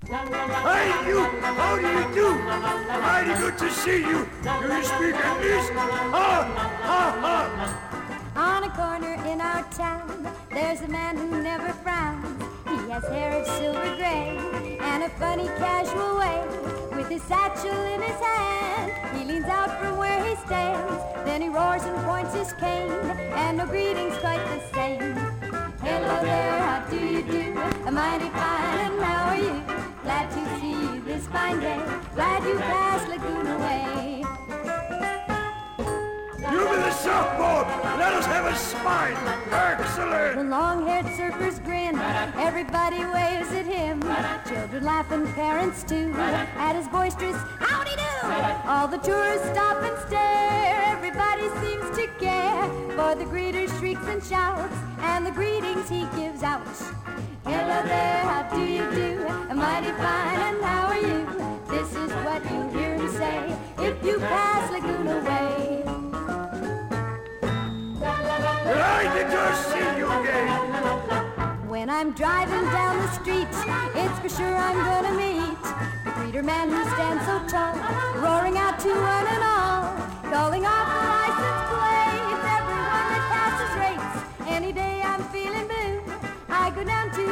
Hey, you! How do you do? Mighty good to see you. Do you speak English? Ha! Ha! Ha! On a corner in our town, there's a man who never frowns. He has hair of silver gray and a funny casual way. With his satchel in his hand, he leans out from where he stands. Then he roars and points his cane, and no greeting's quite the same. Hello there, how do you do? A mighty fine, and how are you? Glad to see you this fine day. Glad you passed Laguna Way. You be the surfboard. Let us have a spine. Excellent. The long-haired surfers grin. Everybody waves at him. Children laugh and parents too at his boisterous howdy do. All the tourists stop and stare. Everybody seems to care for the greeter shrieks and shouts and the greetings he gives out. Hello there, how do you do? A mighty fine, and how are you? This is what you hear him say if you pass Laguna Way. Delighted to see you again. When I'm driving down the street, it's for sure I'm gonna meet the greeter man who stands so tall, roaring out to one and all, calling off the license plates, everyone that passes rates. Any day I'm feeling blue, I go down to